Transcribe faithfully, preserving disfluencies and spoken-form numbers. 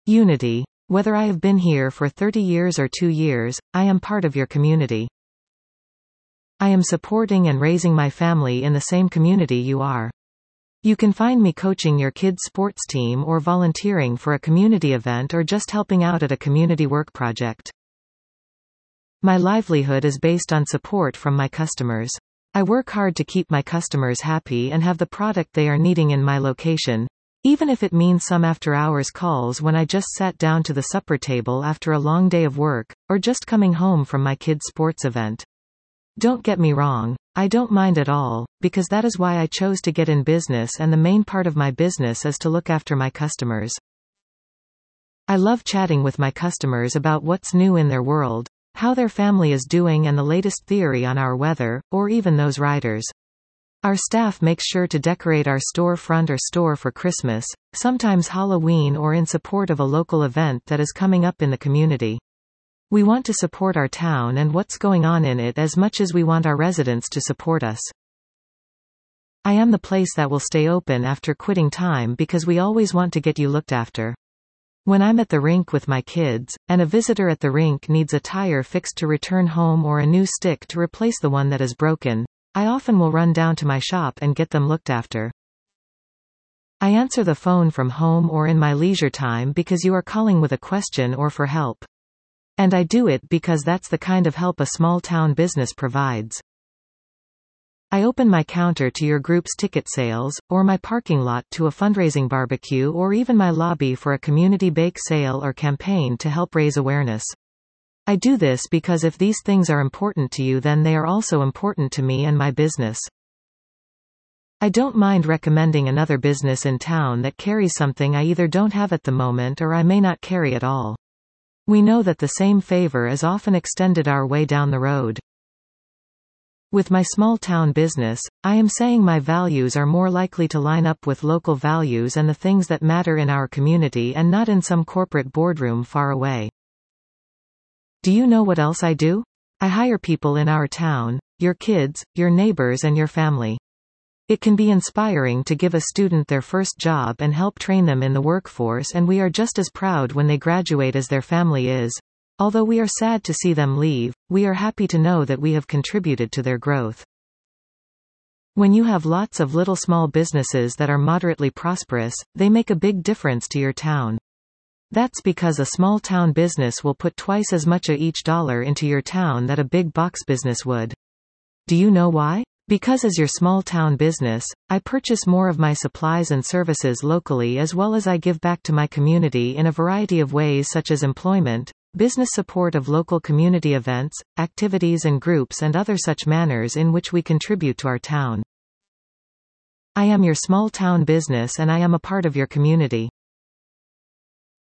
Unity. Whether I have been here for thirty years or two years, I am part of your community. I am supporting and raising my family in the same community you are. You can find me coaching your kids' sports team or volunteering for a community event or just helping out at a community work project. My livelihood is based on support from my customers. I work hard to keep my customers happy and have the product they are needing in my location, even if it means some after-hours calls when I just sat down to the supper table after a long day of work, or just coming home from my kids' sports event. Don't get me wrong, I don't mind at all, because that is why I chose to get in business, and the main part of my business is to look after my customers. I love chatting with my customers about what's new in their world, how their family is doing, and the latest theory on our weather, or even those riders. Our staff makes sure to decorate our storefront or store for Christmas, sometimes Halloween, or in support of a local event that is coming up in the community. We want to support our town and what's going on in it as much as we want our residents to support us. I am the place that will stay open after quitting time because we always want to get you looked after. When I'm at the rink with my kids, and a visitor at the rink needs a tire fixed to return home or a new stick to replace the one that is broken, I often will run down to my shop and get them looked after. I answer the phone from home or in my leisure time because you are calling with a question or for help. And I do it because that's the kind of help a small town business provides. I open my counter to your group's ticket sales, or my parking lot to a fundraising barbecue, or even my lobby for a community bake sale or campaign to help raise awareness. I do this because if these things are important to you, then they are also important to me and my business. I don't mind recommending another business in town that carries something I either don't have at the moment or I may not carry at all. We know that the same favor is often extended our way down the road. With my small town business, I am saying my values are more likely to line up with local values and the things that matter in our community, and not in some corporate boardroom far away. Do you know what else I do? I hire people in our town, your kids, your neighbors, and your family. It can be inspiring to give a student their first job and help train them in the workforce, and we are just as proud when they graduate as their family is. Although we are sad to see them leave, we are happy to know that we have contributed to their growth. When you have lots of little small businesses that are moderately prosperous, they make a big difference to your town. That's because a small town business will put twice as much of each dollar into your town that a big box business would. Do you know why? Because as your small town business, I purchase more of my supplies and services locally, as well as I give back to my community in a variety of ways, such as employment, business support of local community events, activities and groups, and other such manners in which we contribute to our town. I am your small town business and I am a part of your community.